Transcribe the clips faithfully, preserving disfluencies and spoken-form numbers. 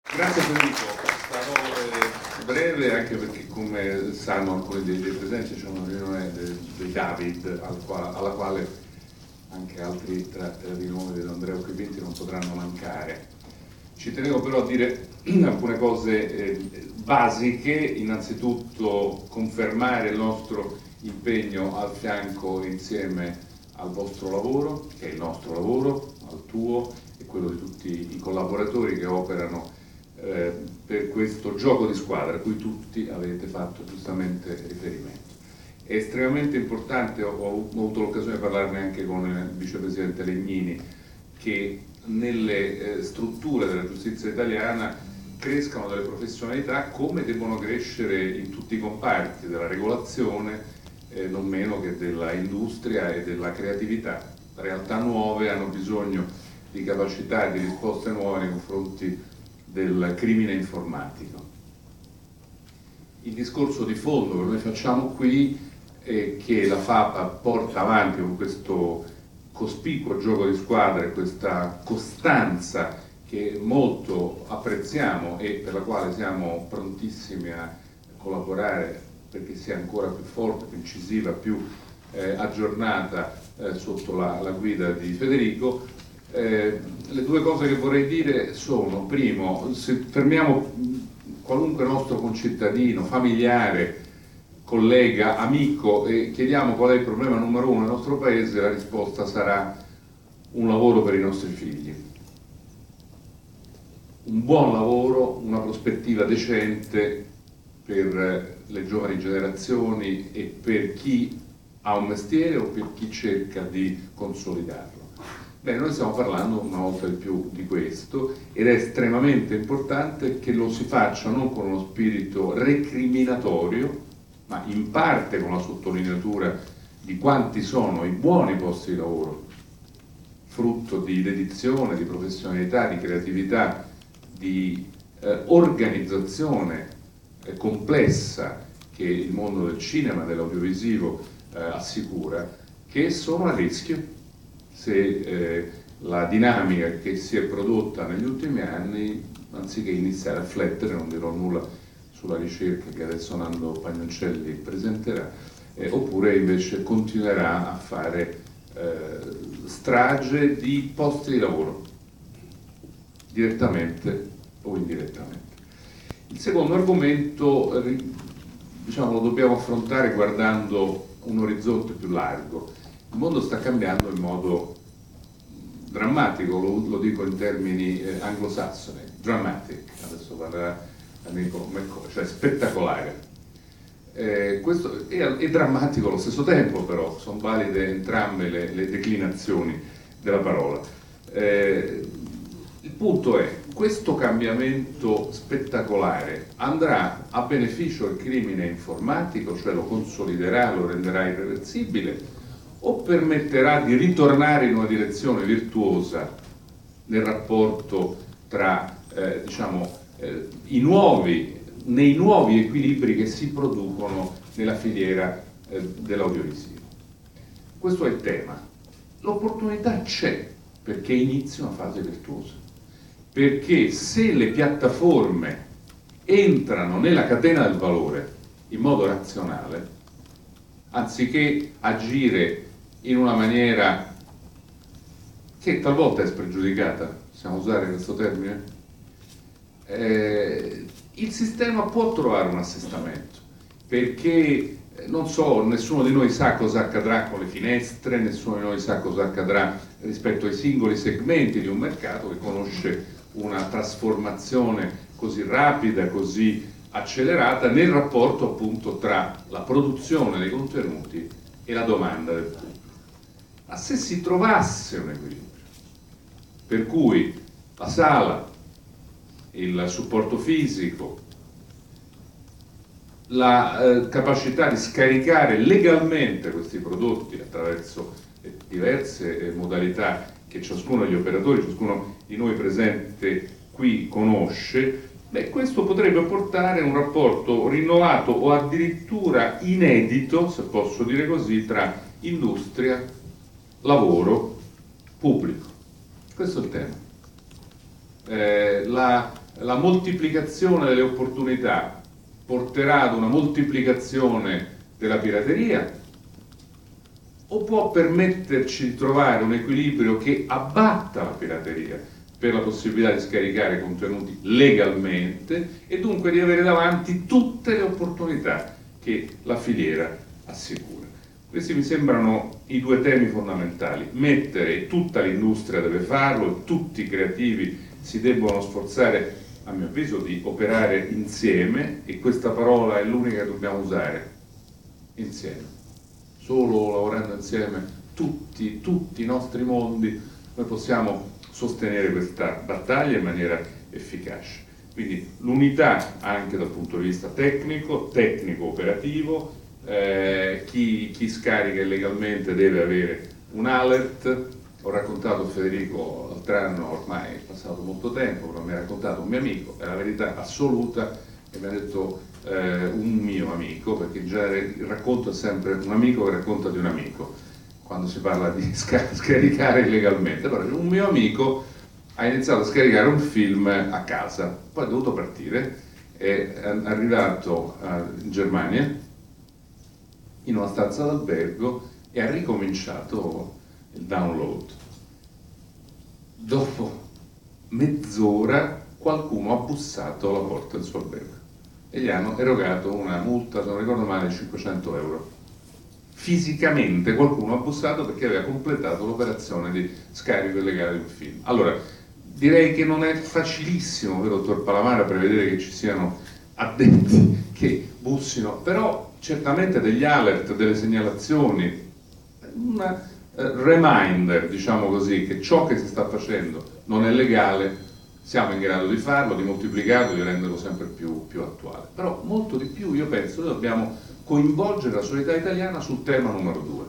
Grazie Federico, sarò eh, breve anche perché come sanno alcuni dei, dei presenti c'è una riunione dei David al quale, alla quale anche altri tra, tra di noi dell'Andrea Occhiventi non potranno mancare. Ci tenevo però a dire alcune cose eh, basiche, innanzitutto confermare il nostro impegno al fianco insieme al vostro lavoro, che è il nostro lavoro, al tuo e quello di tutti i collaboratori che operano eh, per questo gioco di squadra a cui tutti avete fatto giustamente riferimento. È estremamente importante, ho, ho avuto l'occasione di parlarne anche con il vicepresidente Legnini, che nelle eh, strutture della giustizia italiana crescano delle professionalità come debbono crescere in tutti i comparti della regolazione, eh, non meno che della industria e della creatività. Realtà nuove hanno bisogno di capacità e di risposte nuove nei confronti del crimine informatico. Il discorso di fondo che noi facciamo qui è che la FAPA porta avanti con questo cospicuo gioco di squadra e questa costanza che molto apprezziamo e per la quale siamo prontissimi a collaborare perché sia ancora più forte, più incisiva, più eh, aggiornata eh, sotto la, la guida di Federico. Eh, le due cose che vorrei dire sono: primo, se fermiamo qualunque nostro concittadino, familiare, collega, amico e chiediamo qual è il problema numero uno nel nostro paese, la risposta sarà un lavoro per i nostri figli, un buon lavoro, una prospettiva decente per le giovani generazioni e per chi ha un mestiere o per chi cerca di consolidarlo. Bene, noi stiamo parlando una volta di più di questo ed è estremamente importante che lo si faccia non con uno spirito recriminatorio, ma in parte con la sottolineatura di quanti sono i buoni posti di lavoro, frutto di dedizione, di professionalità, di creatività, di eh, organizzazione eh, complessa che il mondo del cinema e dell'audiovisivo eh, assicura, che sono a rischio se eh, la dinamica che si è prodotta negli ultimi anni, anziché iniziare a flettere, non dirò nulla sulla ricerca che adesso Nando Pagnoncelli presenterà, eh, oppure invece continuerà a fare eh, strage di posti di lavoro, direttamente o indirettamente. Il secondo argomento, diciamo, lo dobbiamo affrontare guardando un orizzonte più largo. Il mondo sta cambiando in modo drammatico, lo, lo dico in termini eh, anglosassoni, dramatic, adesso parlerà amico McCoy, cioè spettacolare. Eh, questo è, è drammatico allo stesso tempo, però sono valide entrambe le, le declinazioni della parola. Eh, il punto è, questo cambiamento spettacolare andrà a beneficio del crimine informatico, cioè lo consoliderà, lo renderà irreversibile, o permetterà di ritornare in una direzione virtuosa nel rapporto tra eh, diciamo, eh, i nuovi, nei nuovi equilibri che si producono nella filiera eh, dell'audiovisivo. Questo è il tema. L'opportunità c'è perché inizi una fase virtuosa, perché se le piattaforme entrano nella catena del valore in modo razionale, anziché agire in una maniera che talvolta è spregiudicata, possiamo usare questo termine, eh, il sistema può trovare un assestamento, perché non so, nessuno di noi sa cosa accadrà con le finestre, nessuno di noi sa cosa accadrà rispetto ai singoli segmenti di un mercato che conosce una trasformazione così rapida, così accelerata nel rapporto appunto tra la produzione dei contenuti e la domanda del pubblico. Ma se si trovasse un equilibrio, per cui la sala, il supporto fisico, la eh, capacità di scaricare legalmente questi prodotti attraverso eh, diverse eh, modalità che ciascuno degli operatori, ciascuno di noi presente qui conosce, beh, questo potrebbe portare a un rapporto rinnovato o addirittura inedito, se posso dire così, tra industria, lavoro, pubblico. Questo è il tema. Eh, la la moltiplicazione delle opportunità porterà ad una moltiplicazione della pirateria, o può permetterci di trovare un equilibrio che abbatta la pirateria per la possibilità di scaricare contenuti legalmente e dunque di avere davanti tutte le opportunità che la filiera assicura. Questi mi sembrano i due temi fondamentali. Mettere, tutta l'industria deve farlo, tutti i creativi si debbono sforzare, a mio avviso, di operare insieme, e questa parola è l'unica che dobbiamo usare: insieme. Solo lavorando insieme tutti, tutti i nostri mondi noi possiamo sostenere questa battaglia in maniera efficace. Quindi l'unità anche dal punto di vista tecnico, tecnico-operativo, eh, chi, chi scarica illegalmente deve avere un alert. Ho raccontato a Federico l'altro anno, ormai è passato molto tempo, però mi ha raccontato un mio amico, è la verità assoluta, e mi ha detto eh, un mio amico, perché in genere il racconto è sempre un amico che racconta di un amico, quando si parla di scar scaricare illegalmente. Però un mio amico ha iniziato a scaricare un film a casa, poi è dovuto partire, è arrivato in Germania, in una stanza d'albergo, e ha ricominciato il download. Dopo mezz'ora qualcuno ha bussato alla porta del suo albergo e gli hanno erogato una multa, se non ricordo male, cinquecento euro. Fisicamente qualcuno ha bussato perché aveva completato l'operazione di scarico illegale di un film. Allora, direi che non è facilissimo, vero dottor Palamara, prevedere che ci siano addetti che bussino, però certamente degli alert, delle segnalazioni, una reminder, diciamo così, che ciò che si sta facendo non è legale, siamo in grado di farlo, di moltiplicarlo, di renderlo sempre più, più attuale. Però molto di più, io penso, noi dobbiamo coinvolgere la società italiana sul tema numero due.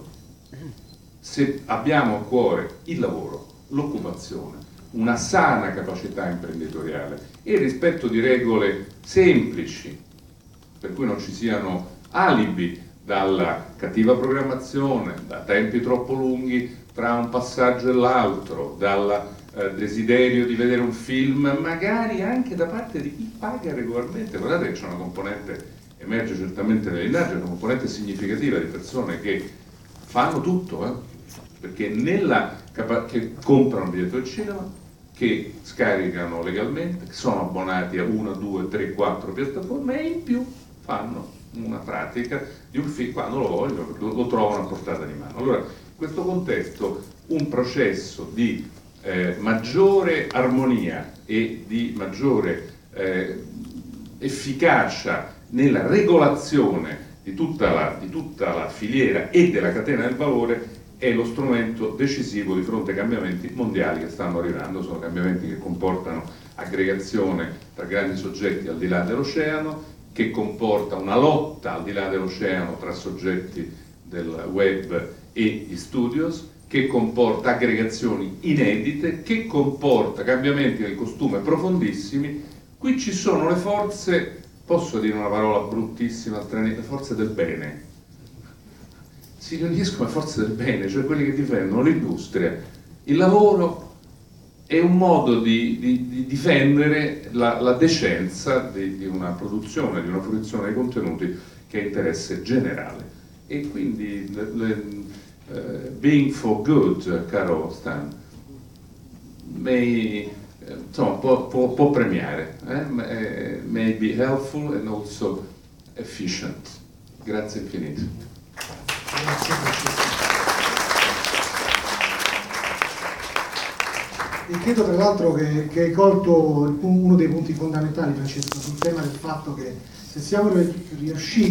Se abbiamo a cuore il lavoro, l'occupazione, una sana capacità imprenditoriale e il rispetto di regole semplici, per cui non ci siano alibi dalla cattiva programmazione, da tempi troppo lunghi tra un passaggio e l'altro, dal eh, desiderio di vedere un film, magari anche da parte di chi paga regolarmente. Guardate che c'è una componente, emerge certamente nell'indagine, una componente significativa di persone che fanno tutto, eh? perché nella che comprano un biglietto del cinema, che scaricano legalmente, che sono abbonati a una, due, tre, quattro piattaforme e in più fanno una pratica di un film quando lo vogliono, lo, lo trovano a portata di mano. Allora, in questo contesto, un processo di eh, maggiore armonia e di maggiore eh, efficacia nella regolazione di tutta, la, di tutta la filiera e della catena del valore è lo strumento decisivo di fronte ai cambiamenti mondiali che stanno arrivando. Sono cambiamenti che comportano aggregazione tra grandi soggetti al di là dell'oceano, che comporta una lotta al di là dell'oceano tra soggetti del web e gli studios, che comporta aggregazioni inedite, che comporta cambiamenti del costume profondissimi. Qui ci sono le forze, posso dire una parola bruttissima, le forze del bene. Si riuniscono le forze del bene, cioè quelli che difendono l'industria, il lavoro, è un modo di, di, di difendere la, la decenza di, di una produzione, di una fruizione di contenuti che è interesse generale. E quindi le, le, uh, being for good, caro Stan, may, insomma, può, può, può premiare, eh? May be helpful and also efficient. Grazie infinito. Grazie. E credo tra l'altro che, che hai colto uno dei punti fondamentali, Francesco, sul tema del fatto che se siamo riusciti